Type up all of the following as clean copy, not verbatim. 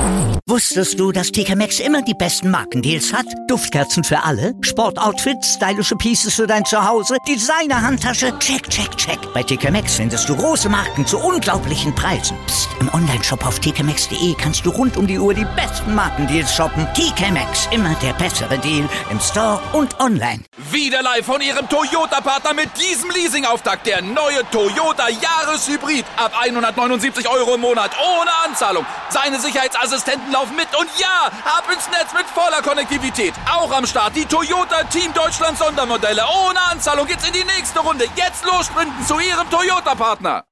Wusstest du, dass TK Maxx immer die besten Markendeals hat? Duftkerzen für alle, Sportoutfits, stylische Pieces für dein Zuhause, Designer-Handtasche, check, check, check. Bei TK Maxx findest du große Marken zu unglaublichen Preisen. Psst. Im Onlineshop auf tkmaxx.de kannst du rund um die Uhr die besten Markendeals shoppen. TK Maxx, immer der bessere Deal im Store und online. Wieder live von Ihrem Toyota-Partner mit diesem Leasing-Auftakt. Der neue Toyota Jahreshybrid. Ab 179 € im Monat. Ohne Anzahlung. Seine Sicherheitsassistenten laufen mit. Und ja, ab ins Netz mit voller Konnektivität. Auch am Start die Toyota Team Deutschland Sondermodelle. Ohne Anzahlung geht's in die nächste Runde. Jetzt los sprinten zu Ihrem Toyota-Partner.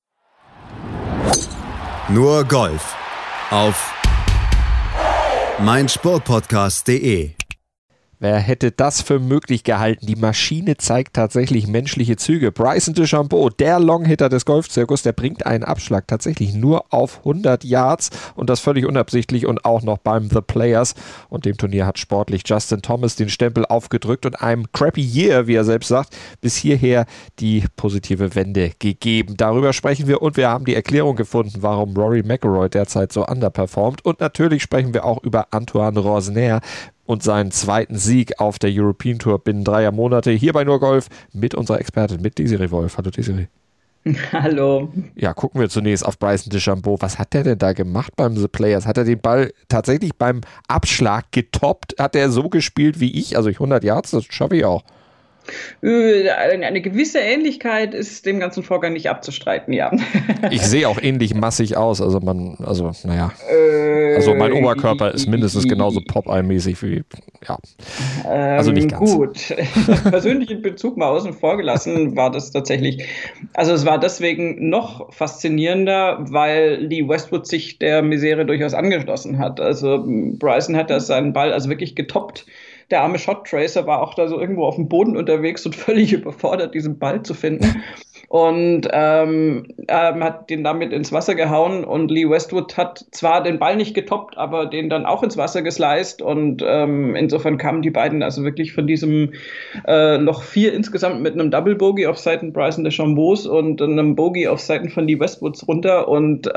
Nur Golf auf meinsportpodcast.de. Wer hätte das für möglich gehalten? Die Maschine zeigt tatsächlich menschliche Züge. Bryson DeChambeau, der Longhitter des Golfzirkus, der bringt einen Abschlag tatsächlich nur auf 100 Yards und das völlig unabsichtlich und auch noch beim The Players. Und dem Turnier hat sportlich Justin Thomas den Stempel aufgedrückt und einem crappy Year, wie er selbst sagt, bis hierher die positive Wende gegeben. Darüber sprechen wir und wir haben die Erklärung gefunden, warum Rory McIlroy derzeit so underperformt. Und natürlich sprechen wir auch über Antoine Rosner und seinen zweiten Sieg auf der European Tour binnen 3 Monate hier bei Nur Golf mit unserer Expertin, mit Desiree Wolf. Hallo Desiree. Hallo. Ja, gucken wir zunächst auf Bryson DeChambeau. Was hat der denn da gemacht beim The Players? Hat er den Ball tatsächlich beim Abschlag getoppt? Hat er so gespielt wie ich? Also 100 Yards, das schaffe ich auch. Eine gewisse Ähnlichkeit ist dem ganzen Vorgang nicht abzustreiten, ja. Ich sehe auch ähnlich massig aus, also mein Oberkörper ist mindestens genauso Popeye-mäßig wie, ja, also nicht ganz. Gut, persönlichen Bezug mal außen vor gelassen, war das tatsächlich, also es war deswegen noch faszinierender, weil Lee Westwood sich der Misere durchaus angeschlossen hat. Also Bryson hat da seinen Ball also wirklich getoppt. Der arme Shot Tracer war auch da so irgendwo auf dem Boden unterwegs und völlig überfordert, diesen Ball zu finden. Und hat den damit ins Wasser gehauen und Lee Westwood hat zwar den Ball nicht getoppt, aber den dann auch ins Wasser gesliced und insofern kamen die beiden also wirklich von diesem Loch 4 insgesamt mit einem Double Bogey auf Seiten Bryson DeChambeaus und einem Bogey auf Seiten von Lee Westwoods runter und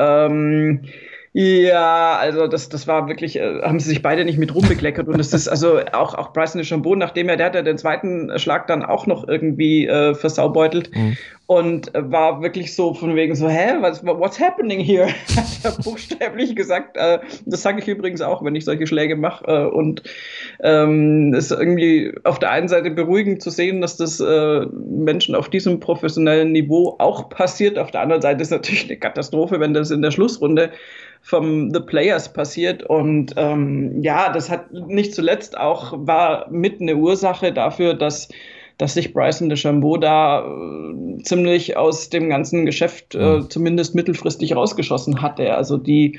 ja, also das war wirklich, haben sie sich beide nicht mit rumbekleckert und es ist also auch Bryson DeChambeau, nachdem der hat ja den zweiten Schlag dann auch noch irgendwie versaubeutelt und war wirklich so von wegen so, what's happening here? Hat er buchstäblich gesagt, das sage ich übrigens auch, wenn ich solche Schläge mache und es ist irgendwie auf der einen Seite beruhigend zu sehen, dass das Menschen auf diesem professionellen Niveau auch passiert, auf der anderen Seite ist natürlich eine Katastrophe, wenn das in der Schlussrunde vom The Players passiert und das hat nicht zuletzt auch, war mit eine Ursache dafür, dass sich Bryson DeChambeau da ziemlich aus dem ganzen Geschäft zumindest mittelfristig rausgeschossen hatte. Also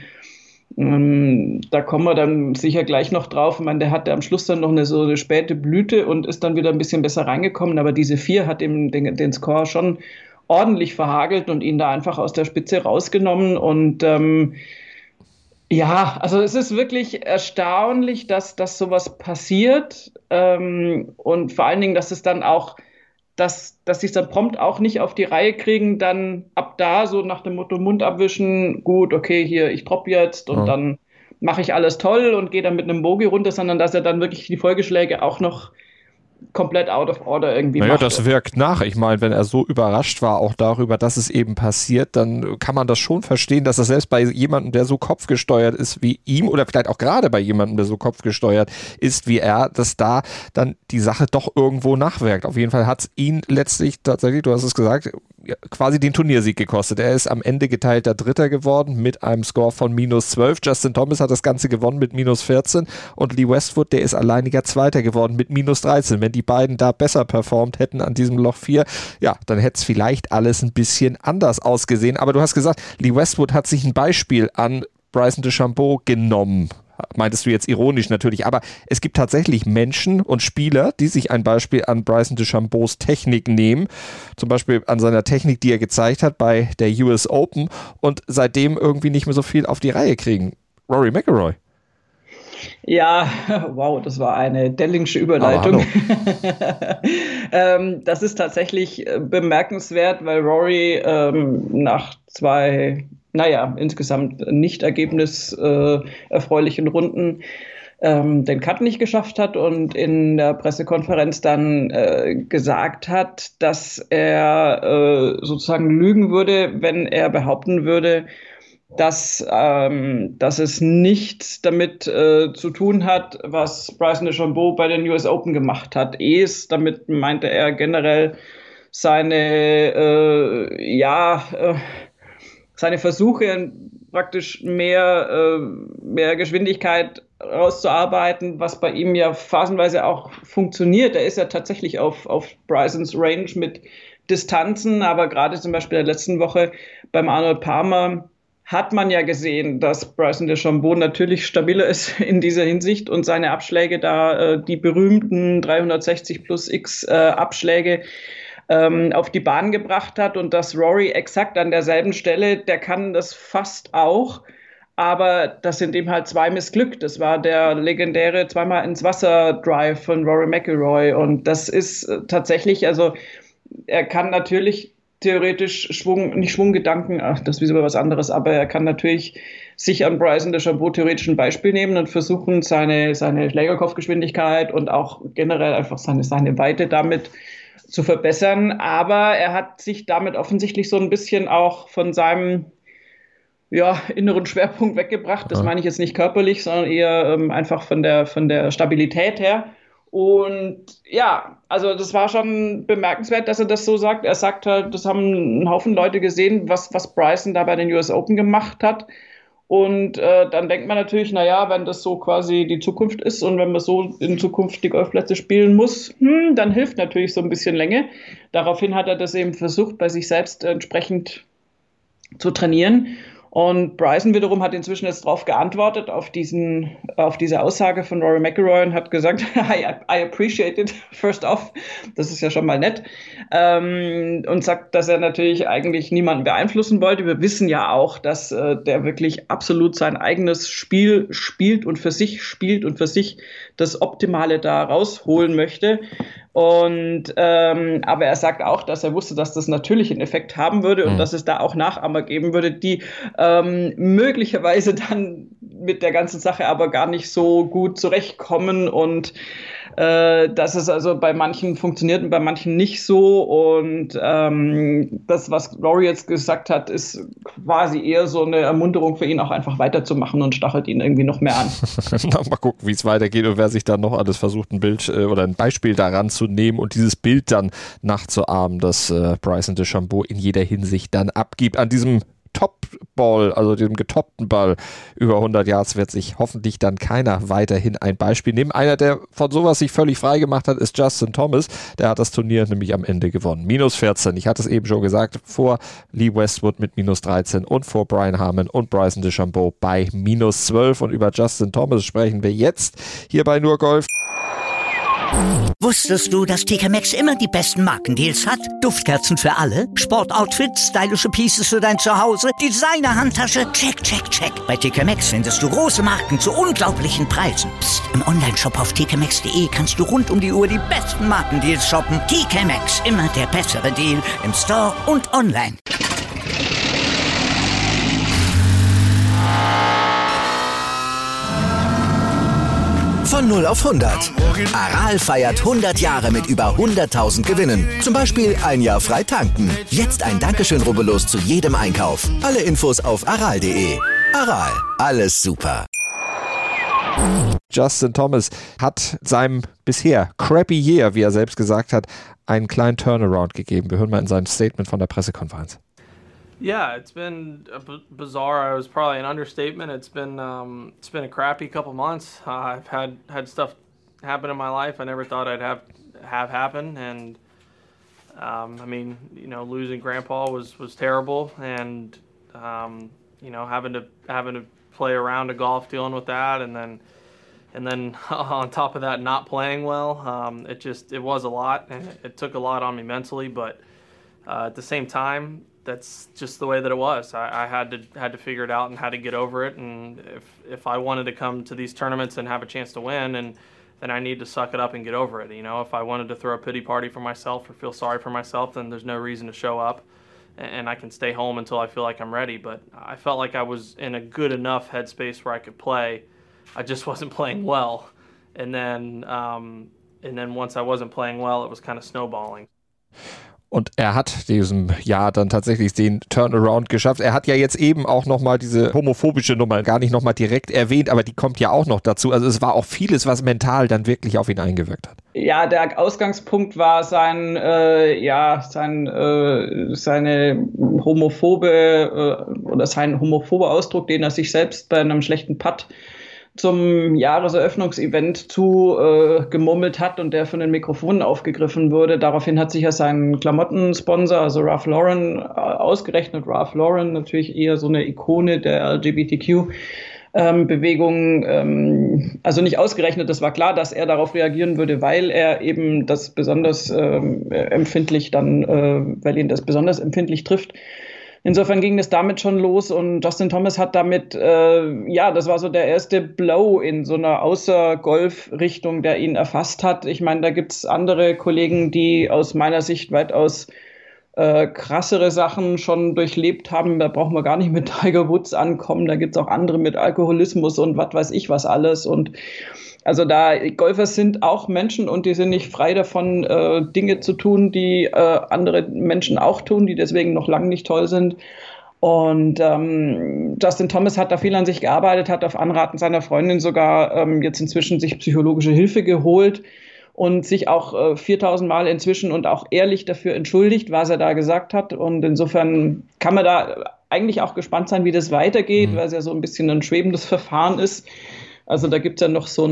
da kommen wir dann sicher gleich noch drauf. Ich meine, der hatte am Schluss dann noch so eine späte Blüte und ist dann wieder ein bisschen besser reingekommen, aber diese 4 hat ihm den Score schon ordentlich verhagelt und ihn da einfach aus der Spitze rausgenommen und also es ist wirklich erstaunlich, dass sowas passiert und vor allen Dingen, dass es dann auch, dass sie es dann prompt auch nicht auf die Reihe kriegen, dann ab da so nach dem Motto Mund abwischen, gut, okay, hier, ich droppe jetzt und dann mache ich alles toll und gehe dann mit einem Bogey runter, sondern dass er dann wirklich die Folgeschläge auch noch komplett out of order irgendwie macht. Ja, das wirkt nach. Ich meine, wenn er so überrascht war auch darüber, dass es eben passiert, dann kann man das schon verstehen, dass das selbst bei jemandem, der so kopfgesteuert ist wie ihm oder vielleicht auch gerade bei jemandem, der so kopfgesteuert ist wie er, dass da dann die Sache doch irgendwo nachwirkt. Auf jeden Fall hat es ihn letztlich tatsächlich, du hast es gesagt, quasi den Turniersieg gekostet. Er ist am Ende geteilter Dritter geworden mit einem Score von -12. Justin Thomas hat das Ganze gewonnen mit -14 und Lee Westwood, der ist alleiniger Zweiter geworden mit -13. Wenn die beiden da besser performt hätten an diesem Loch 4, ja, dann hätte es vielleicht alles ein bisschen anders ausgesehen. Aber du hast gesagt, Lee Westwood hat sich ein Beispiel an Bryson DeChambeau genommen. Meintest du jetzt ironisch natürlich, aber es gibt tatsächlich Menschen und Spieler, die sich ein Beispiel an Bryson DeChambeaus Technik nehmen, zum Beispiel an seiner Technik, die er gezeigt hat bei der US Open und seitdem irgendwie nicht mehr so viel auf die Reihe kriegen. Rory McIlroy. Ja, wow, das war eine Dellingsche Überleitung. Das ist tatsächlich bemerkenswert, weil Rory nach 2, insgesamt nicht ergebniserfreulichen Runden den Cut nicht geschafft hat und in der Pressekonferenz dann gesagt hat, dass er sozusagen lügen würde, wenn er behaupten würde, dass es nichts damit zu tun hat, was Bryson DeChambeau bei den US Open gemacht hat. Damit meinte er generell seine Versuche, praktisch mehr Geschwindigkeit rauszuarbeiten, was bei ihm ja phasenweise auch funktioniert. Er ist ja tatsächlich auf Brysons Range mit Distanzen, aber gerade zum Beispiel in der letzten Woche beim Arnold Palmer hat man ja gesehen, dass Bryson DeChambeau natürlich stabiler ist in dieser Hinsicht und seine Abschläge da, die berühmten 360 plus X Abschläge auf die Bahn gebracht hat und dass Rory exakt an derselben Stelle, der kann das fast auch, aber das sind ihm halt 2 missglückt. Das war der legendäre zweimal ins Wasser Drive von Rory McIlroy und das ist tatsächlich, also er kann natürlich theoretisch Schwunggedanken, das ist wieder was anderes, aber er kann natürlich sich an Bryson DeChambeau theoretisch ein Beispiel nehmen und versuchen, seine Schlägerkopfgeschwindigkeit und auch generell einfach seine Weite damit zu verbessern. Aber er hat sich damit offensichtlich so ein bisschen auch von seinem inneren Schwerpunkt weggebracht. Das meine ich jetzt nicht körperlich, sondern eher einfach von der Stabilität her. Und ja, also das war schon bemerkenswert, dass er das so sagt. Er sagt halt, das haben ein Haufen Leute gesehen, was Bryson da bei den US Open gemacht hat. Und dann denkt man natürlich, wenn das so quasi die Zukunft ist und wenn man so in Zukunft die Golfplätze spielen muss, dann hilft natürlich so ein bisschen Länge. Daraufhin hat er das eben versucht, bei sich selbst entsprechend zu trainieren. Und Bryson wiederum hat inzwischen jetzt darauf geantwortet, auf diese Aussage von Rory McIlroy und hat gesagt, I appreciate it, first off. Das ist ja schon mal nett. Und sagt, dass er natürlich eigentlich niemanden beeinflussen wollte. Wir wissen ja auch, dass der wirklich absolut sein eigenes Spiel spielt und für sich das Optimale da rausholen möchte. Und aber er sagt auch, dass er wusste, dass das natürlich einen Effekt haben würde und dass es da auch Nachahmer geben würde, die möglicherweise dann mit der ganzen Sache aber gar nicht so gut zurechtkommen und dass es also bei manchen funktioniert und bei manchen nicht so. Und das, was Rory jetzt gesagt hat, ist quasi eher so eine Ermunterung für ihn, auch einfach weiterzumachen und stachelt ihn irgendwie noch mehr an. Mal gucken, wie es weitergeht und wer sich dann noch alles versucht, ein Bild oder ein Beispiel daran zu nehmen und dieses Bild dann nachzuahmen, das Bryson DeChambeau in jeder Hinsicht dann abgibt. An diesem Top-Ball, also dem getoppten Ball über 100 Yards, wird sich hoffentlich dann keiner weiterhin ein Beispiel nehmen. Einer, der von sowas sich völlig frei gemacht hat, ist Justin Thomas. Der hat das Turnier nämlich am Ende gewonnen. -14, ich hatte es eben schon gesagt, vor Lee Westwood mit -13 und vor Brian Harman und Bryson DeChambeau bei -12. Und über Justin Thomas sprechen wir jetzt hier bei Nur Golf. Wusstest du, dass TK Maxx immer die besten Markendeals hat? Duftkerzen für alle, Sportoutfits, stylische Pieces für dein Zuhause, Designer-Handtasche, check, check, check. Bei TK Maxx findest du große Marken zu unglaublichen Preisen. Psst. Im Onlineshop auf tkmaxx.de kannst du rund um die Uhr die besten Markendeals shoppen. TK Maxx, immer der bessere Deal im Store und online. Von 0 auf 100. Aral feiert 100 Jahre mit über 100.000 Gewinnen. Zum Beispiel ein Jahr frei tanken. Jetzt ein Dankeschön, rubbellos zu jedem Einkauf. Alle Infos auf aral.de. Aral, alles super. Justin Thomas hat seinem bisher crappy Year, wie er selbst gesagt hat, einen kleinen Turnaround gegeben. Wir hören mal in sein Statement von der Pressekonferenz. Yeah, it's been bizarre. It was probably an understatement. It's been a crappy couple months. I've had stuff happen in my life I never thought I'd have happen, and I mean, losing Grandpa was terrible, and having to play a round of golf, dealing with that, and then on top of that, not playing well. It was a lot, and it took a lot on me mentally, but at the same time, that's just the way that it was. I had to figure it out and had to get over it. And if I wanted to come to these tournaments and have a chance to win, and then I need to suck it up and get over it. You know, if I wanted to throw a pity party for myself or feel sorry for myself, then there's no reason to show up, and I can stay home until I feel like I'm ready. But I felt like I was in a good enough headspace where I could play. I just wasn't playing well. And then once I wasn't playing well, it was kind of snowballing. Und er hat diesem Jahr dann tatsächlich den Turnaround geschafft. Er hat ja jetzt eben auch nochmal diese homophobische Nummer gar nicht nochmal direkt erwähnt, aber die kommt ja auch noch dazu. Also es war auch vieles, was mental dann wirklich auf ihn eingewirkt hat. Ja, der Ausgangspunkt war seine homophobe oder sein homophober Ausdruck, den er sich selbst bei einem schlechten Putt zum Jahreseröffnungsevent gemurmelt hat und der von den Mikrofonen aufgegriffen wurde. Daraufhin hat sich ja sein Klamottensponsor, also Ralph Lauren, ausgerechnet. Ralph Lauren, natürlich eher so eine Ikone der LGBTQ-Bewegung. Also nicht ausgerechnet, das war klar, dass er darauf reagieren würde, weil er eben das besonders empfindlich weil ihn das besonders empfindlich trifft. Insofern ging es damit schon los und Justin Thomas hat damit, das war so der erste Blow in so einer Außer-Golf-Richtung, der ihn erfasst hat. Ich meine, da gibt's andere Kollegen, die aus meiner Sicht weitaus krassere Sachen schon durchlebt haben. Da brauchen wir gar nicht mit Tiger Woods ankommen. Da gibt's auch andere mit Alkoholismus und was weiß ich was alles. Und also Golfer sind auch Menschen und die sind nicht frei davon, Dinge zu tun, die andere Menschen auch tun, die deswegen noch lange nicht toll sind. Und Justin Thomas hat da viel an sich gearbeitet, hat auf Anraten seiner Freundin sogar jetzt inzwischen sich psychologische Hilfe geholt und sich auch 4.000 Mal inzwischen und auch ehrlich dafür entschuldigt, was er da gesagt hat. Und insofern kann man da eigentlich auch gespannt sein, wie das weitergeht, weil es ja so ein bisschen ein schwebendes Verfahren ist. Also da gibt es ja noch so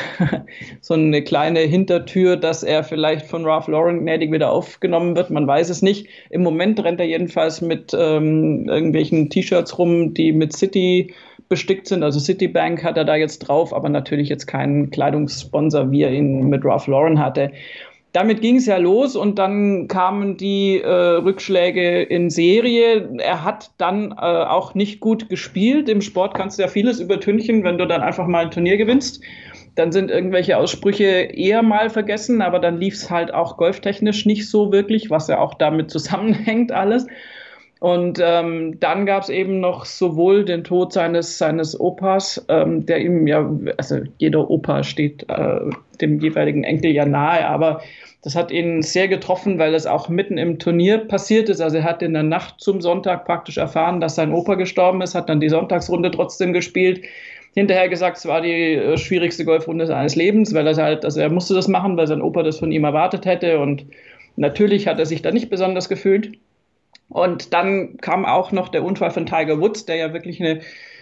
eine kleine Hintertür, dass er vielleicht von Ralph Lauren gnädig wieder aufgenommen wird. Man weiß es nicht. Im Moment rennt er jedenfalls mit irgendwelchen T-Shirts rum, die mit Citi bestickt sind. Also Citibank hat er da jetzt drauf, aber natürlich jetzt keinen Kleidungssponsor, wie er ihn mit Ralph Lauren hatte. Damit ging es ja los und dann kamen die Rückschläge in Serie. Er hat dann auch nicht gut gespielt. Im Sport kannst du ja vieles übertünchen, wenn du dann einfach mal ein Turnier gewinnst. Dann sind irgendwelche Aussprüche eher mal vergessen, aber dann lief es halt auch golftechnisch nicht so wirklich, was ja auch damit zusammenhängt alles. Und dann gab es eben noch sowohl den Tod seines Opas, der ihm ja, also jeder Opa steht dem jeweiligen Enkel ja nahe, aber das hat ihn sehr getroffen, weil es auch mitten im Turnier passiert ist. Also er hat in der Nacht zum Sonntag praktisch erfahren, dass sein Opa gestorben ist, hat dann die Sonntagsrunde trotzdem gespielt. Hinterher gesagt, es war die schwierigste Golfrunde seines Lebens, weil er musste das machen, weil sein Opa das von ihm erwartet hätte. Und natürlich hat er sich da nicht besonders gefühlt. Und dann kam auch noch der Unfall von Tiger Woods, der ja wirklich eine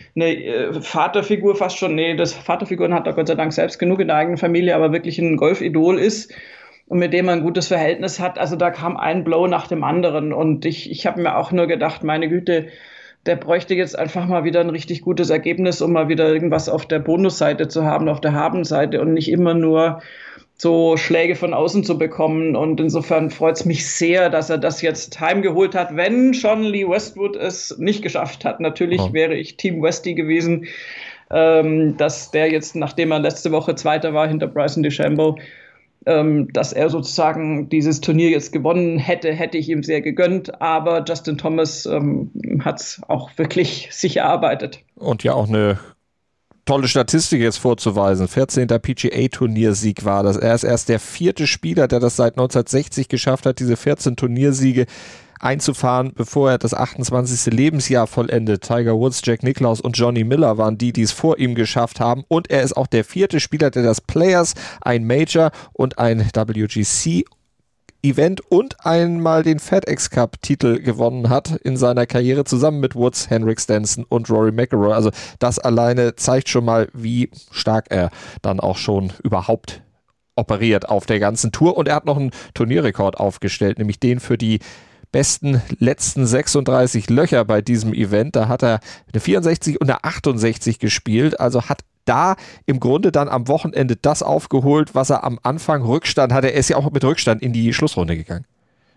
Vaterfigur fast schon, das Vaterfiguren hat er Gott sei Dank selbst genug in der eigenen Familie, aber wirklich ein Golfidol ist und mit dem man ein gutes Verhältnis hat. Also da kam ein Blow nach dem anderen und ich habe mir auch nur gedacht, meine Güte, der bräuchte jetzt einfach mal wieder ein richtig gutes Ergebnis, um mal wieder irgendwas auf der Bonusseite zu haben, auf der Habenseite und nicht immer nur so Schläge von außen zu bekommen. Und insofern freut es mich sehr, dass er das jetzt heimgeholt hat, wenn schon Lee Westwood es nicht geschafft hat. Natürlich wäre ich Team Westy gewesen, dass der jetzt, nachdem er letzte Woche Zweiter war hinter Bryson DeChambeau, dass er sozusagen dieses Turnier jetzt gewonnen hätte ich ihm sehr gegönnt. Aber Justin Thomas hat es auch wirklich sich erarbeitet. Und ja auch eine tolle Statistik jetzt vorzuweisen. 14. PGA-Turniersieg war das. Er ist erst der 4. Spieler, der das seit 1960 geschafft hat, diese 14 Turniersiege einzufahren, bevor er das 28. Lebensjahr vollendet. Tiger Woods, Jack Nicklaus und Johnny Miller waren die es vor ihm geschafft haben. Und er ist auch der 4. Spieler, der das Players, ein Major und ein WGC Event und einmal den FedEx Cup Titel gewonnen hat in seiner Karriere zusammen mit Woods, Henrik Stenson und Rory McIlroy. Also das alleine zeigt schon mal, wie stark er dann auch schon überhaupt operiert auf der ganzen Tour. Und er hat noch einen Turnierrekord aufgestellt, nämlich den für die besten letzten 36 Löcher bei diesem Event. Da hat er eine 64 und eine 68 gespielt, also hat da im Grunde dann am Wochenende das aufgeholt, was er am Anfang Rückstand hatte. Er ist ja auch mit Rückstand in die Schlussrunde gegangen.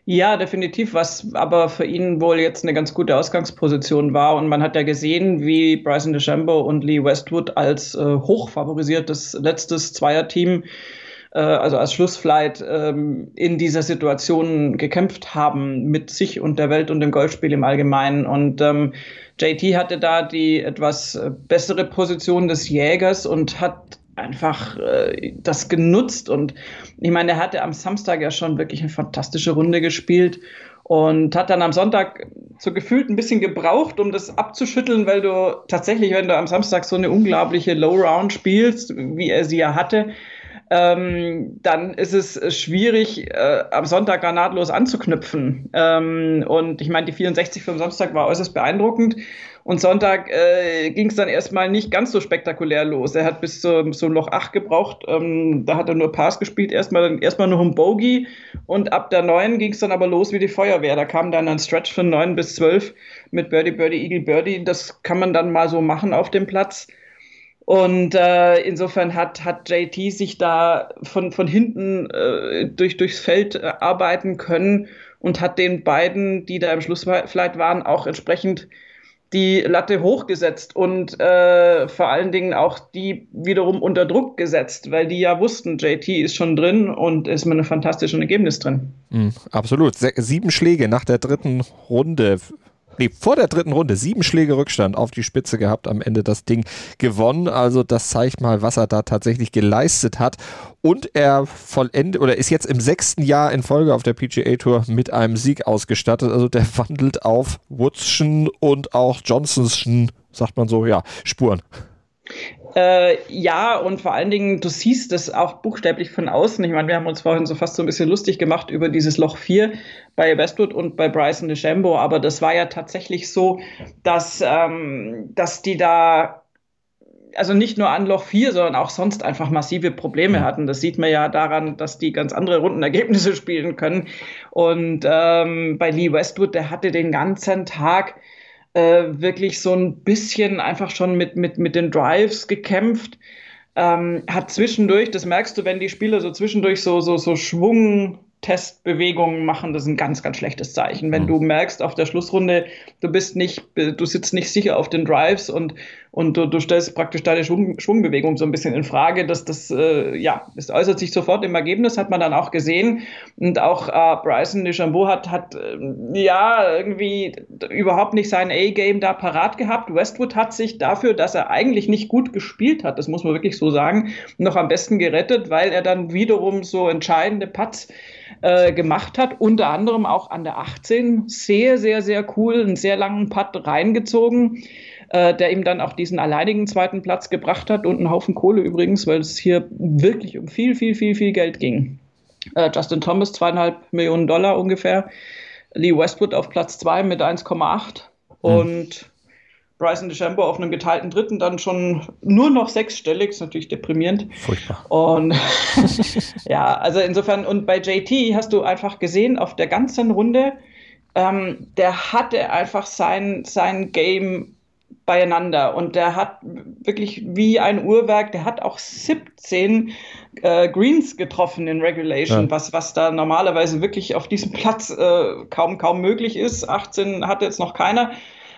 Ja, definitiv, was aber für ihn wohl jetzt eine ganz gute Ausgangsposition war. Und man hat ja gesehen, wie Bryson DeChambeau und Lee Westwood als hochfavorisiertes letztes Zweierteam, also als Schlussflight, in dieser Situation gekämpft haben mit sich und der Welt und dem Golfspiel im Allgemeinen. Und JT hatte da die etwas bessere Position des Jägers und hat einfach das genutzt. Und ich meine, er hatte am Samstag ja schon wirklich eine fantastische Runde gespielt und hat dann am Sonntag so gefühlt ein bisschen gebraucht, um das abzuschütteln, weil du tatsächlich, wenn du am Samstag so eine unglaubliche Low-Round spielst, wie er sie ja hatte, dann ist es schwierig, am Sonntag da nahtlos anzuknüpfen. Und ich meine, die 64 vom Samstag war äußerst beeindruckend. Und Sonntag ging es dann erstmal nicht ganz so spektakulär los. Er hat bis zum Loch 8 gebraucht. Da hat er nur Pars gespielt, erstmal noch ein Bogey. Und ab der 9 ging es dann aber los wie die Feuerwehr. Da kam dann ein Stretch von 9 bis 12 mit Birdie, Birdie, Eagle, Birdie. Das kann man dann mal so machen auf dem Platz. Und insofern hat JT sich da von hinten durchs Feld arbeiten können und hat den beiden, die da im Schlussflight waren, auch entsprechend die Latte hochgesetzt und vor allen Dingen auch die wiederum unter Druck gesetzt, weil die ja wussten, JT ist schon drin und ist mit einem fantastischen Ergebnis drin. Absolut. 7 Schläge nach der dritten Runde. Vor der dritten Runde 7 Schläge Rückstand auf die Spitze gehabt, am Ende das Ding gewonnen. Also das zeigt mal, was er da tatsächlich geleistet hat. Und er ist jetzt im 6. Jahr in Folge auf der PGA Tour mit einem Sieg ausgestattet. Also der wandelt auf Woodschen und auch Johnsonschen, sagt man so, ja, Spuren. Ja, und vor allen Dingen, du siehst es auch buchstäblich von außen. Ich meine, wir haben uns vorhin so fast so ein bisschen lustig gemacht über dieses Loch 4 bei Westwood und bei Bryson DeChambeau, aber das war ja tatsächlich so, dass die da, also nicht nur an Loch 4, sondern auch sonst einfach massive Probleme hatten. Das sieht man ja daran, dass die ganz andere Rundenergebnisse spielen können. Und bei Lee Westwood, der hatte den ganzen Tag wirklich so ein bisschen einfach schon mit den Drives gekämpft, hat zwischendurch, das merkst du, wenn die Spieler so zwischendurch so Schwungtestbewegungen machen, das ist ein ganz, ganz schlechtes Zeichen. Wenn du merkst auf der Schlussrunde, du sitzt nicht sicher auf den Drives und du stellst praktisch deine Schwungbewegung so ein bisschen in Frage, das äußert sich sofort im Ergebnis, hat man dann auch gesehen. Und auch Bryson DeChambeau hat irgendwie überhaupt nicht sein A-Game da parat gehabt. Westwood hat sich dafür, dass er eigentlich nicht gut gespielt hat, das muss man wirklich so sagen, noch am besten gerettet, weil er dann wiederum so entscheidende Putts gemacht hat, unter anderem auch an der 18. Sehr, sehr, sehr cool, einen sehr langen Putt reingezogen, der ihm dann auch diesen alleinigen 2. Platz gebracht hat und einen Haufen Kohle übrigens, weil es hier wirklich um viel, viel, viel, viel Geld ging. Justin Thomas, $2,5 Millionen ungefähr. Lee Westwood auf Platz 2 mit 1,8 und Bryson DeChambeau auf einem geteilten 3. dann schon nur noch 6-stellig, ist natürlich deprimierend. Furchtbar. Und ja, also insofern, und bei JT hast du einfach gesehen, auf der ganzen Runde, der hatte einfach sein Game beieinander und der hat wirklich wie ein Uhrwerk, der hat auch 17 Greens getroffen in Regulation, was da normalerweise wirklich auf diesem Platz kaum möglich ist. 18 hatte jetzt noch keiner.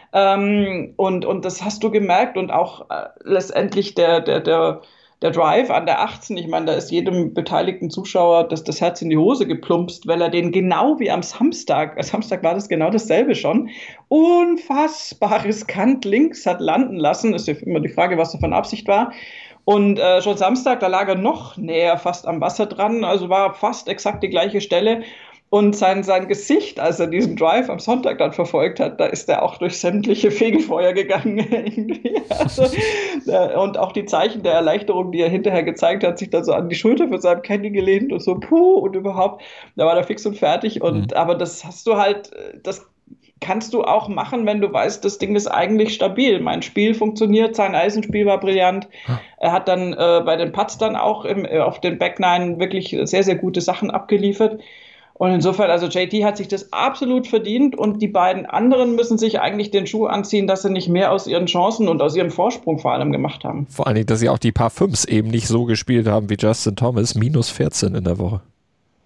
Und das hast du gemerkt und auch letztendlich der Drive an der 18, ich meine, da ist jedem beteiligten Zuschauer das Herz in die Hose geplumpst, weil er den genau wie am Samstag war das genau dasselbe schon, unfassbar riskant links hat landen lassen. Ist ja immer die Frage, was da von Absicht war. Und schon Samstag, da lag er noch näher fast am Wasser dran, also war fast exakt die gleiche Stelle. Und sein Gesicht, als er diesen Drive am Sonntag dann verfolgt hat, da ist er auch durch sämtliche Fegefeuer gegangen. Irgendwie. Also, und auch die Zeichen der Erleichterung, die er hinterher gezeigt hat, sich dann so an die Schulter von seinem Caddy gelehnt und so, und überhaupt, da war er fix und fertig. Aber das hast du halt, das kannst du auch machen, wenn du weißt, das Ding ist eigentlich stabil. Mein Spiel funktioniert, sein Eisenspiel war brillant. Er hat dann bei den Putts dann auch auf den Back Nine wirklich sehr, sehr gute Sachen abgeliefert. Und insofern, also JT hat sich das absolut verdient und die beiden anderen müssen sich eigentlich den Schuh anziehen, dass sie nicht mehr aus ihren Chancen und aus ihrem Vorsprung vor allem gemacht haben. Vor allen Dingen, dass sie auch die Paar 5s eben nicht so gespielt haben wie Justin Thomas, -14 in der Woche.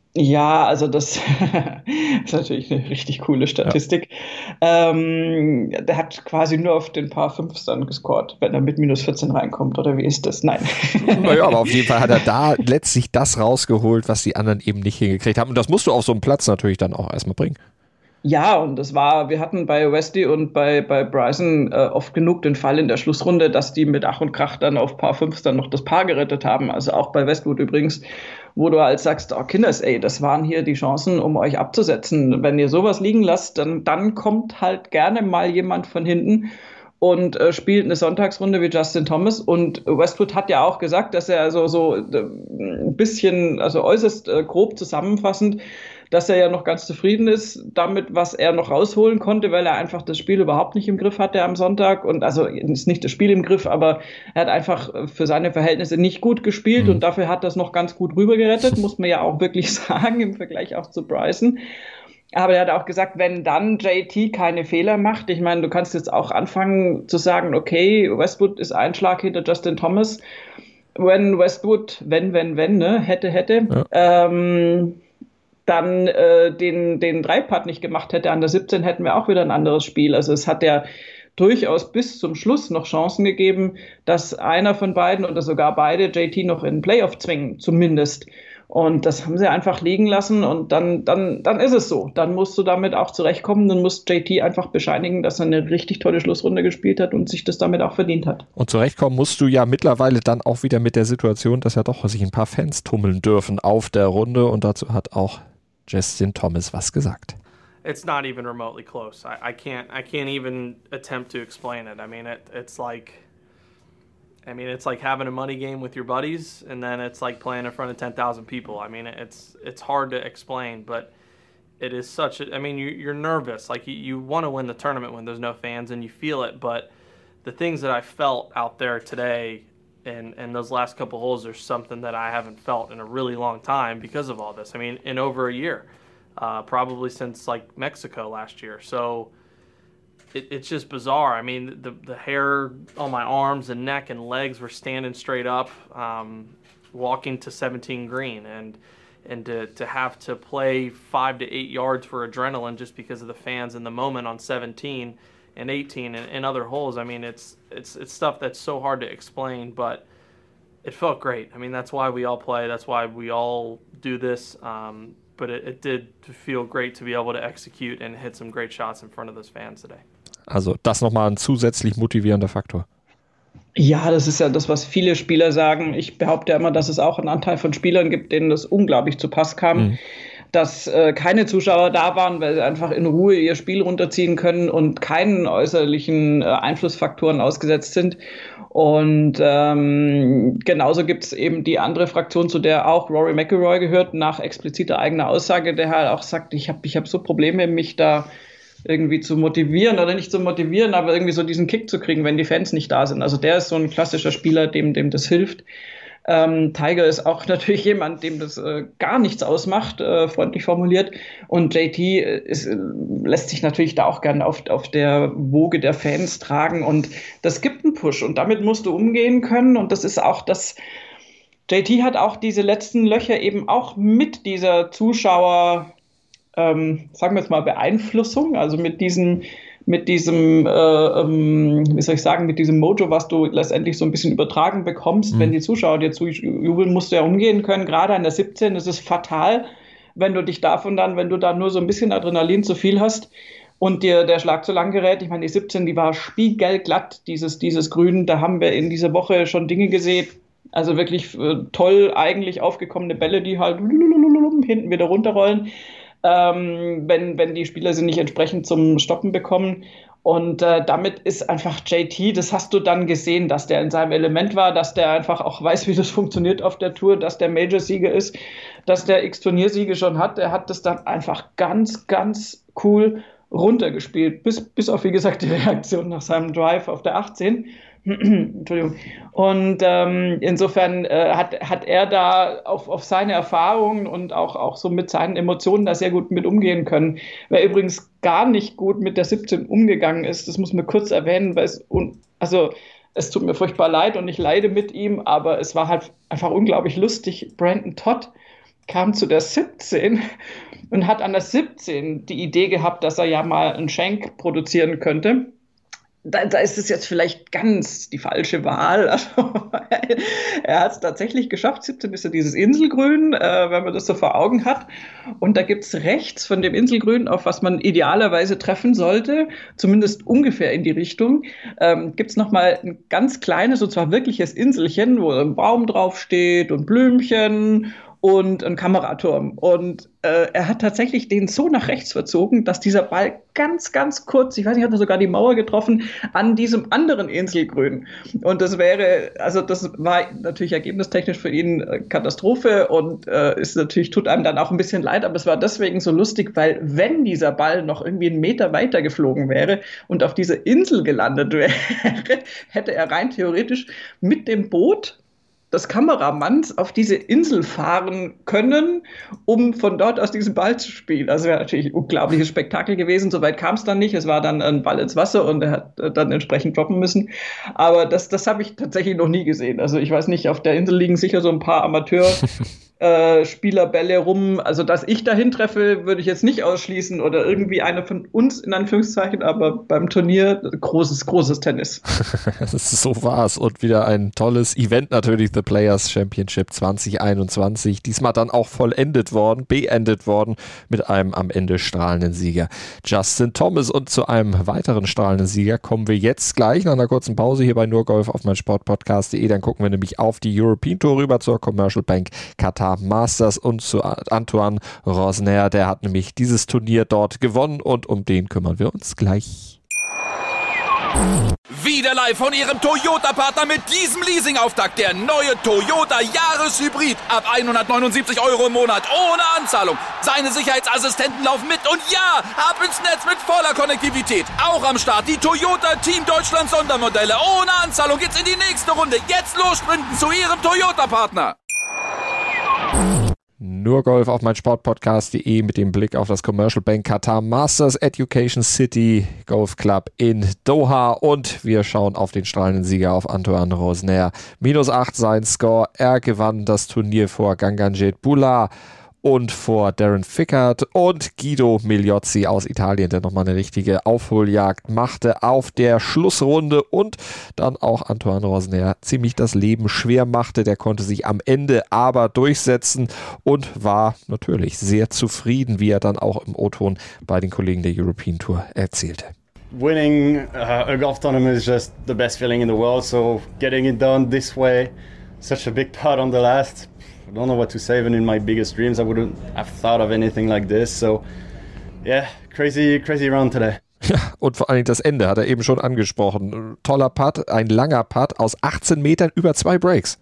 Ja, also das ist natürlich eine richtig coole Statistik. Ja. Der hat quasi nur auf den Paar 5 dann gescored, wenn er mit minus 14 reinkommt, oder wie ist das? Nein. Naja, aber auf jeden Fall hat er da letztlich das rausgeholt, was die anderen eben nicht hingekriegt haben. Und das musst du auf so einem Platz natürlich dann auch erstmal bringen. Ja, und wir hatten bei Westy und bei Bryson oft genug den Fall in der Schlussrunde, dass die mit Ach und Krach dann auf Paar 5 dann noch das Paar gerettet haben. Also auch bei Westwood übrigens, wo du halt sagst, oh Kinders, ey, das waren hier die Chancen, um euch abzusetzen. Wenn ihr sowas liegen lasst, dann kommt halt gerne mal jemand von hinten und spielt eine Sonntagsrunde wie Justin Thomas. Und Westwood hat ja auch gesagt, dass er so ein bisschen, also äußerst grob zusammenfassend, dass er ja noch ganz zufrieden ist damit, was er noch rausholen konnte, weil er einfach das Spiel überhaupt nicht im Griff hatte am Sonntag. Und also ist nicht das Spiel im Griff, aber er hat einfach für seine Verhältnisse nicht gut gespielt und dafür hat er es noch ganz gut rübergerettet, muss man ja auch wirklich sagen, im Vergleich auch zu Bryson. Aber er hat auch gesagt, wenn dann JT keine Fehler macht, ich meine, du kannst jetzt auch anfangen zu sagen, okay, Westwood ist ein Schlag hinter Justin Thomas. Wenn Westwood, ne, hätte, ja. Dann den Dreipad nicht gemacht hätte an der 17, hätten wir auch wieder ein anderes Spiel. Also es hat ja durchaus bis zum Schluss noch Chancen gegeben, dass einer von beiden oder sogar beide JT noch in den Playoff zwingen, zumindest. Und das haben sie einfach liegen lassen und dann ist es so. Dann musst du damit auch zurechtkommen. Dann muss JT einfach bescheinigen, dass er eine richtig tolle Schlussrunde gespielt hat und sich das damit auch verdient hat. Und zurechtkommen musst du ja mittlerweile dann auch wieder mit der Situation, dass ja doch sich ein paar Fans tummeln dürfen auf der Runde und dazu hat auch Justin Thomas was gesagt. It's not even remotely close. I can't even attempt to explain it. I mean, it's like having a money game with your buddies, and then it's like playing in front of 10,000 people. I mean, it's hard to explain, but it is such a. I mean, you're nervous. Like you want to win the tournament when there's no fans, and you feel it. But the things that I felt out there today, and those last couple holes, are something that I haven't felt in a really long time because of all this. I mean, in over a year, probably since like Mexico last year. So it's just bizarre. I mean, the hair on my arms and neck and legs were standing straight up, walking to 17 green, and to have to play 5 to 8 yards for adrenaline just because of the fans in the moment on 17. And 18 and other holes. I mean, it's stuff that's so hard to explain, but it felt great. I mean, that's why we all play. That's why we all do this. But it did feel great to be able to execute and hit some great shots in front of those fans today. Also das nochmal ein zusätzlich motivierender Faktor. Ja, das ist ja das, was viele Spieler sagen. Ich behaupte ja immer, dass es auch einen Anteil von Spielern gibt, denen das unglaublich zu Pass kam. Dass keine Zuschauer da waren, weil sie einfach in Ruhe ihr Spiel runterziehen können und keinen äußerlichen Einflussfaktoren ausgesetzt sind. Und genauso gibt es eben die andere Fraktion, zu der auch Rory McIlroy gehört, nach expliziter eigener Aussage, der halt auch sagt, ich hab so Probleme, mich da irgendwie zu motivieren oder nicht zu motivieren, aber irgendwie so diesen Kick zu kriegen, wenn die Fans nicht da sind. Also der ist so ein klassischer Spieler, dem das hilft. Tiger ist auch natürlich jemand, dem das gar nichts ausmacht, freundlich formuliert. Und JT lässt sich natürlich da auch gern auf der Woge der Fans tragen. Und das gibt einen Push. Und damit musst du umgehen können. Und das ist auch das. JT hat auch diese letzten Löcher eben auch mit dieser Zuschauer, sagen wir jetzt mal, Beeinflussung, also mit diesem wie soll ich sagen, mit diesem Mojo, was du letztendlich so ein bisschen übertragen bekommst, wenn die Zuschauer dir zujubeln, musst du ja umgehen können. Gerade an der 17 ist es fatal, wenn du da nur so ein bisschen Adrenalin zu viel hast und dir der Schlag zu lang gerät. Ich meine, die 17, die war spiegelglatt, dieses Grün. Da haben wir in dieser Woche schon Dinge gesehen. Also wirklich toll eigentlich aufgekommene Bälle, die halt hinten wieder runterrollen. Wenn die Spieler sie nicht entsprechend zum Stoppen bekommen. Und damit ist einfach JT, das hast du dann gesehen, dass der in seinem Element war, dass der einfach auch weiß, wie das funktioniert auf der Tour, dass der Major-Sieger ist, dass der X-Turniersiege schon hat. Er hat das dann einfach ganz, ganz cool runtergespielt, bis auf, wie gesagt, die Reaktion nach seinem Drive auf der 18. Entschuldigung. Und insofern hat er da auf seine Erfahrungen und auch so mit seinen Emotionen da sehr gut mit umgehen können. Wer übrigens gar nicht gut mit der 17 umgegangen ist, das muss man kurz erwähnen, weil es tut mir furchtbar leid und ich leide mit ihm, aber es war halt einfach unglaublich lustig. Brandon Todd kam zu der 17 und hat an der 17 die Idee gehabt, dass er ja mal einen Shank produzieren könnte. Da ist es jetzt vielleicht ganz die falsche Wahl. Also, er hat es tatsächlich geschafft. 17 ist ja dieses Inselgrün, wenn man das so vor Augen hat. Und da gibt es rechts von dem Inselgrün, auf was man idealerweise treffen sollte, zumindest ungefähr in die Richtung, gibt es nochmal ein ganz kleines, und zwar wirkliches Inselchen, wo ein Baum draufsteht und Blümchen und ein Kameraturm. Und er hat tatsächlich den so nach rechts verzogen, dass dieser Ball ganz, ganz kurz, ich weiß nicht, hat er sogar die Mauer getroffen, an diesem anderen Inselgrün. Und das war natürlich ergebnistechnisch für ihn Katastrophe und ist natürlich, tut einem dann auch ein bisschen leid, aber es war deswegen so lustig, weil wenn dieser Ball noch irgendwie einen Meter weiter geflogen wäre und auf dieser Insel gelandet wäre, hätte er rein theoretisch mit dem Boot des Kameramanns auf diese Insel fahren können, um von dort aus diesen Ball zu spielen. Also wäre natürlich ein unglaubliches Spektakel gewesen. Soweit kam es dann nicht. Es war dann ein Ball ins Wasser und er hat dann entsprechend droppen müssen. Aber das habe ich tatsächlich noch nie gesehen. Also ich weiß nicht, auf der Insel liegen sicher so ein paar Amateurspielerbälle rum. Also dass ich dahin treffe, würde ich jetzt nicht ausschließen oder irgendwie einer von uns in Anführungszeichen, aber beim Turnier großes Tennis. So war es. Und wieder ein tolles Event natürlich, The Players Championship 2021. Diesmal dann auch beendet worden mit einem am Ende strahlenden Sieger Justin Thomas. Und zu einem weiteren strahlenden Sieger kommen wir jetzt gleich nach einer kurzen Pause hier bei Nur Golf auf meinsportpodcast.de. Dann gucken wir nämlich auf die European Tour rüber zur Commercial Bank Qatar Masters und zu Antoine Rosner. Der hat nämlich dieses Turnier dort gewonnen und um den kümmern wir uns gleich. Wieder live von Ihrem Toyota-Partner mit diesem Leasing-Auftakt. Der neue Toyota Jahreshybrid. Ab 179 € im Monat. Ohne Anzahlung. Seine Sicherheitsassistenten laufen mit. Und ja, ab ins Netz mit voller Konnektivität. Auch am Start die Toyota Team Deutschland Sondermodelle. Ohne Anzahlung geht's in die nächste Runde. Jetzt los sprinten zu Ihrem Toyota-Partner. Nur Golf auf meinsportpodcast.de mit dem Blick auf das Commercial Bank Qatar Masters Education City Golf Club in Doha und wir schauen auf den strahlenden Sieger, auf Antoine Rosner. -8 sein Score. Er gewann das Turnier vor Ganganjet Bula und vor Darren Fickert und Guido Migliozzi aus Italien, der nochmal eine richtige Aufholjagd machte auf der Schlussrunde und dann auch Antoine Rosner ziemlich das Leben schwer machte. Der konnte sich am Ende aber durchsetzen und war natürlich sehr zufrieden, wie er dann auch im O-Ton bei den Kollegen der European Tour erzählte. Winning a golf tournament is just the best feeling in the world, so getting it done this way, such a big part on the last, I don't know what to say. Even in my biggest dreams, I wouldn't have thought of anything like this. So, yeah, crazy round today. Ja, und vor allem das Ende hat er eben schon angesprochen. Toller Putt, ein langer Putt aus 18 Metern über 2 Breaks.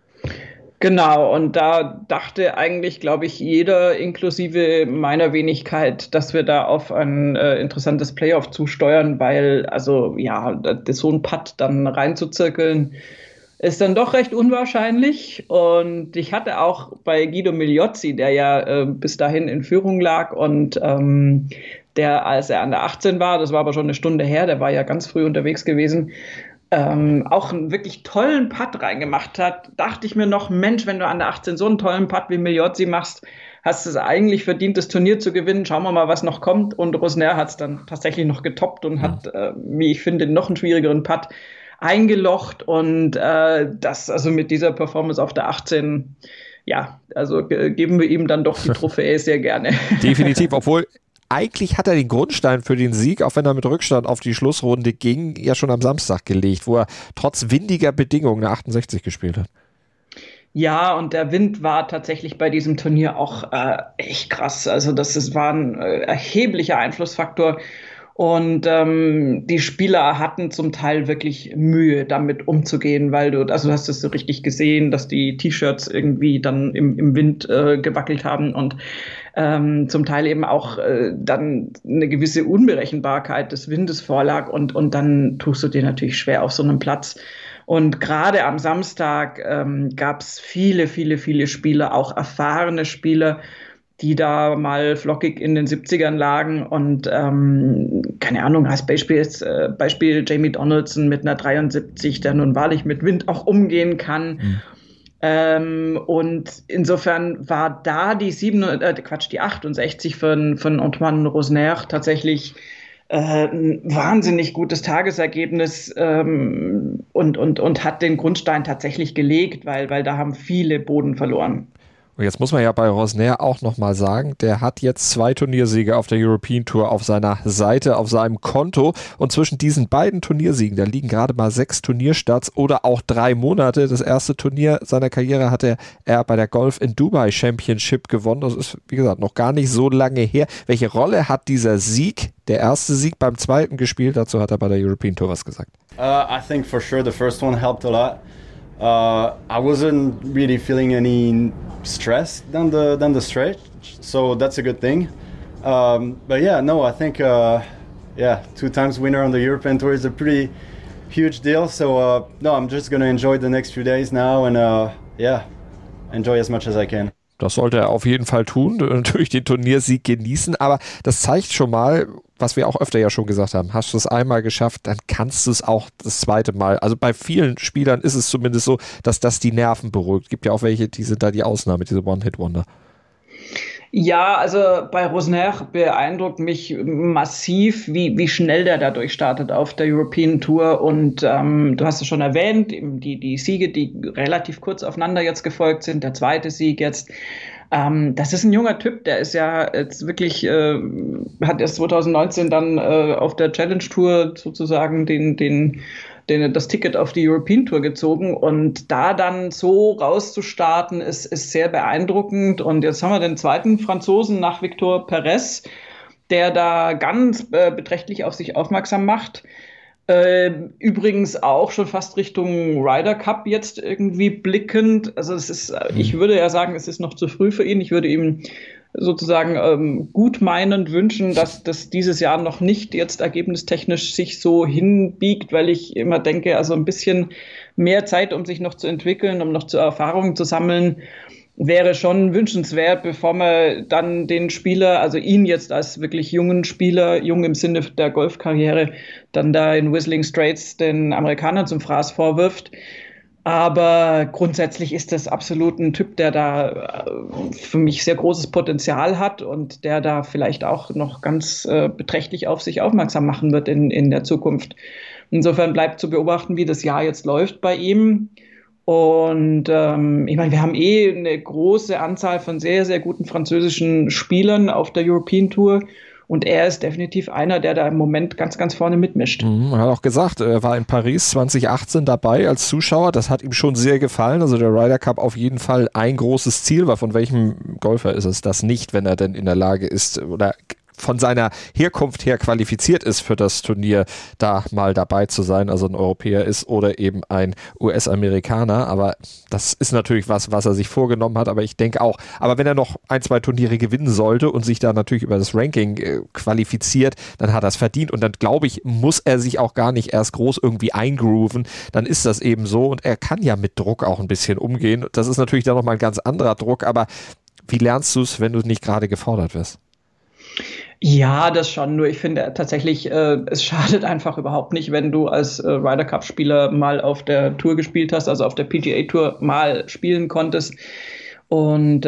Genau, und da dachte eigentlich, glaube ich, jeder, inklusive meiner Wenigkeit, dass wir da auf ein interessantes Playoff zusteuern, weil, also ja, so ein Putt dann reinzuzirkeln, ist dann doch recht unwahrscheinlich und ich hatte auch bei Guido Migliozzi, der ja bis dahin in Führung lag und der, als er an der 18 war, das war aber schon eine Stunde her, der war ja ganz früh unterwegs gewesen, auch einen wirklich tollen Putt reingemacht hat, dachte ich mir noch, Mensch, wenn du an der 18 so einen tollen Putt wie Migliozzi machst, hast du es eigentlich verdient, das Turnier zu gewinnen. Schauen wir mal, was noch kommt. Und Rosner hat es dann tatsächlich noch getoppt und hat, wie ich finde, noch einen schwierigeren Putt eingelocht und das also mit dieser Performance auf der 18, ja, also geben wir ihm dann doch die Trophäe sehr gerne. Definitiv, obwohl eigentlich hat er den Grundstein für den Sieg, auch wenn er mit Rückstand auf die Schlussrunde ging, ja schon am Samstag gelegt, wo er trotz windiger Bedingungen eine 68 gespielt hat. Ja, und der Wind war tatsächlich bei diesem Turnier auch echt krass. Also das war ein erheblicher Einflussfaktor. Und die Spieler hatten zum Teil wirklich Mühe, damit umzugehen, weil du hast es so richtig gesehen, dass die T-Shirts irgendwie dann im Wind gewackelt haben und zum Teil eben auch dann eine gewisse Unberechenbarkeit des Windes vorlag und dann tust du dir natürlich schwer auf so einem Platz. Und gerade am Samstag gab es viele Spieler, auch erfahrene Spieler, die da mal flockig in den 70ern lagen und keine Ahnung, als Beispiel Jamie Donaldson mit einer 73, der nun wahrlich mit Wind auch umgehen kann. Und insofern war da die 68 von Antoine Rosner tatsächlich ein wahnsinnig gutes Tagesergebnis und hat den Grundstein tatsächlich gelegt, weil da haben viele Boden verloren. Und jetzt muss man ja bei Rosner auch nochmal sagen, der hat jetzt 2 Turniersiege auf der European Tour auf seiner Seite, auf seinem Konto. Und zwischen diesen beiden Turniersiegen, da liegen gerade mal 6 Turnierstarts oder auch 3 Monate. Das erste Turnier seiner Karriere hatte er bei der Golf in Dubai Championship gewonnen. Das ist, wie gesagt, noch gar nicht so lange her. Welche Rolle hat dieser Sieg, der erste Sieg, beim zweiten gespielt? Dazu hat er bei der European Tour was gesagt. I think for sure the first one helped a lot. I wasn't really feeling any stress than the stretch, so that's a good thing. But yeah, no, I think 2 times winner on the European Tour is a pretty huge deal. So no, I'm just gonna enjoy the next few days now and enjoy as much as I can. Das sollte er auf jeden Fall tun, natürlich den Turniersieg genießen, aber das zeigt schon mal, was wir auch öfter ja schon gesagt haben, hast du es einmal geschafft, dann kannst du es auch das zweite Mal. Also bei vielen Spielern ist es zumindest so, dass das die Nerven beruhigt. Gibt ja auch welche, die sind da die Ausnahme, diese One-Hit-Wonder. Ja, also bei Rosner beeindruckt mich massiv, wie schnell der da durchstartet auf der European Tour. Und du hast es schon erwähnt, die Siege, die relativ kurz aufeinander jetzt gefolgt sind, der zweite Sieg jetzt. Das ist ein junger Typ, der ist ja jetzt wirklich, hat erst 2019 dann auf der Challenge Tour sozusagen das Ticket auf die European Tour gezogen und da dann so rauszustarten, ist sehr beeindruckend. Und jetzt haben wir den zweiten Franzosen nach Victor Perez, der da ganz beträchtlich auf sich aufmerksam macht. Übrigens auch schon fast Richtung Ryder Cup jetzt irgendwie blickend. Also ich würde ja sagen, es ist noch zu früh für ihn. Ich würde ihm sozusagen gutmeinend wünschen, dass das dieses Jahr noch nicht jetzt ergebnistechnisch sich so hinbiegt, weil ich immer denke, also ein bisschen mehr Zeit, um sich noch zu entwickeln, um noch Erfahrungen zu sammeln, wäre schon wünschenswert, bevor man dann den Spieler, also ihn jetzt als wirklich jungen Spieler, jung im Sinne der Golfkarriere, dann da in Whistling Straits den Amerikanern zum Fraß vorwirft. Aber grundsätzlich ist das absolut ein Typ, der da für mich sehr großes Potenzial hat und der da vielleicht auch noch ganz beträchtlich auf sich aufmerksam machen wird in der Zukunft. Insofern bleibt zu beobachten, wie das Jahr jetzt läuft bei ihm. Und ich meine, wir haben eine große Anzahl von sehr, sehr guten französischen Spielern auf der European Tour. Und er ist definitiv einer, der da im Moment ganz, ganz vorne mitmischt. Er hat auch gesagt, er war in Paris 2018 dabei als Zuschauer. Das hat ihm schon sehr gefallen. Also der Ryder Cup auf jeden Fall ein großes Ziel war. Von welchem Golfer ist es das nicht, wenn er denn in der Lage ist oder von seiner Herkunft her qualifiziert ist für das Turnier, da mal dabei zu sein, also ein Europäer ist oder eben ein US-Amerikaner, aber das ist natürlich was er sich vorgenommen hat, aber ich denke auch, aber wenn er noch 1, 2 Turniere gewinnen sollte und sich da natürlich über das Ranking qualifiziert, dann hat er es verdient und dann glaube ich, muss er sich auch gar nicht erst groß irgendwie eingrooven, dann ist das eben so und er kann ja mit Druck auch ein bisschen umgehen, das ist natürlich dann nochmal ein ganz anderer Druck, aber wie lernst du es, wenn du nicht gerade gefordert wirst? Ja, das schon. Nur ich finde tatsächlich, es schadet einfach überhaupt nicht, wenn du als Ryder Cup Spieler mal auf der Tour gespielt hast, also auf der PGA Tour mal spielen konntest. Und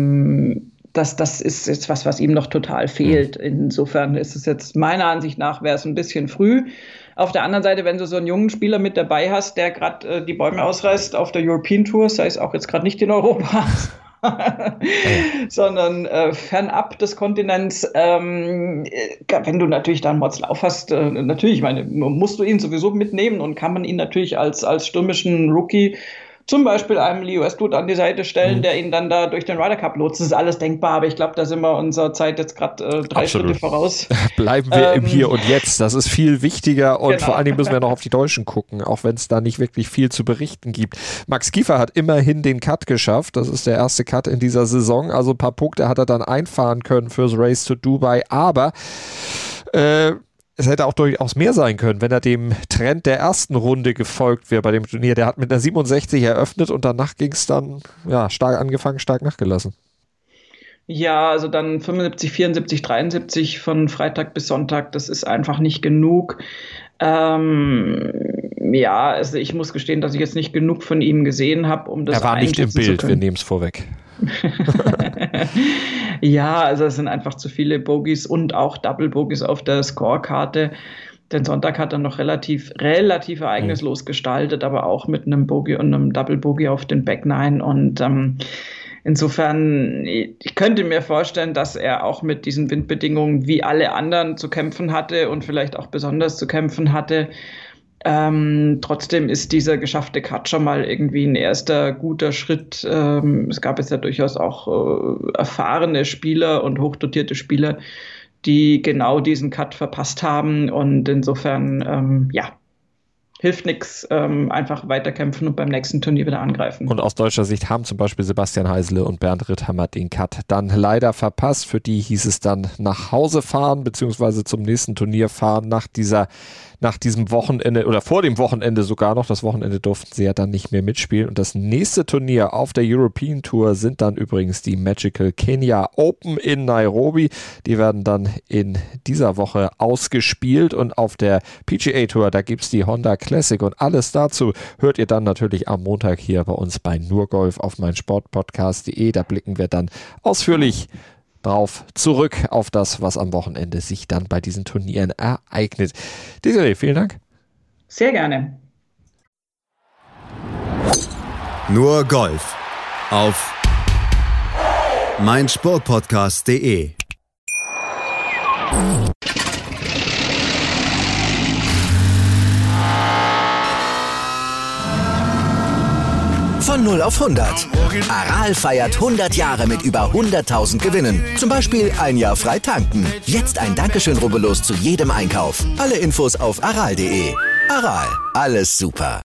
das ist jetzt was ihm noch total fehlt. Insofern ist es jetzt meiner Ansicht nach, wäre es ein bisschen früh. Auf der anderen Seite, wenn du so einen jungen Spieler mit dabei hast, der gerade die Bäume ausreißt auf der European Tour, sei es auch jetzt gerade nicht in Europa, sondern fernab des Kontinents, wenn du natürlich da einen Motzlauf hast, natürlich, ich meine, musst du ihn sowieso mitnehmen und kann man ihn natürlich als stürmischen Rookie zum Beispiel einem Lee Westwood an die Seite stellen, der ihn dann da durch den Ryder Cup lotst. Das ist alles denkbar, aber ich glaube, da sind wir unserer Zeit jetzt gerade 3 Schritte voraus. Bleiben wir im Hier und Jetzt. Das ist viel wichtiger und vor allen Dingen müssen wir noch auf die Deutschen gucken, auch wenn es da nicht wirklich viel zu berichten gibt. Max Kiefer hat immerhin den Cut geschafft. Das ist der erste Cut in dieser Saison. Also ein paar Punkte hat er dann einfahren können fürs Race to Dubai, aber es hätte auch durchaus mehr sein können, wenn er dem Trend der ersten Runde gefolgt wäre bei dem Turnier. Der hat mit einer 67 eröffnet und danach ging es dann stark angefangen, stark nachgelassen. Ja, also dann 75, 74, 73 von Freitag bis Sonntag, das ist einfach nicht genug. Ja, also ich muss gestehen, dass ich jetzt nicht genug von ihm gesehen habe, um das Er war nicht im Bild, wir nehmen es vorweg. Ja, also es sind einfach zu viele Bogies und auch Double Bogies auf der Scorekarte. Den Sonntag hat er noch relativ ereignislos gestaltet, aber auch mit einem Bogie und einem Double Bogie auf den Back Nine. Und insofern, ich könnte mir vorstellen, dass er auch mit diesen Windbedingungen wie alle anderen zu kämpfen hatte und vielleicht auch besonders zu kämpfen hatte. Trotzdem ist dieser geschaffte Cut schon mal irgendwie ein erster guter Schritt. Es gab jetzt ja durchaus auch erfahrene Spieler und hochdotierte Spieler, die genau diesen Cut verpasst haben. Und insofern, hilft nichts, einfach weiterkämpfen und beim nächsten Turnier wieder angreifen. Und aus deutscher Sicht haben zum Beispiel Sebastian Heisele und Bernd Ritthammer den Cut dann leider verpasst. Für die hieß es dann nach Hause fahren, beziehungsweise zum nächsten Turnier fahren nach diesem Wochenende oder vor dem Wochenende sogar noch. Das Wochenende durften sie ja dann nicht mehr mitspielen. Und das nächste Turnier auf der European Tour sind dann übrigens die Magical Kenya Open in Nairobi. Die werden dann in dieser Woche ausgespielt. Und auf der PGA Tour, da gibt es die Honda Classic. Und alles dazu hört ihr dann natürlich am Montag hier bei uns bei Nur Golf auf meinsportpodcast.de. Da blicken wir dann ausführlich drauf zurück auf das, was am Wochenende sich dann bei diesen Turnieren ereignet. Desiree, vielen Dank. Sehr gerne. Nur Golf auf meinsportpodcast.de. Von 0 auf 100. Aral feiert 100 Jahre mit über 100.000 Gewinnen. Zum Beispiel ein Jahr frei tanken. Jetzt ein Dankeschön, rubbellos zu jedem Einkauf. Alle Infos auf aral.de. Aral, alles super.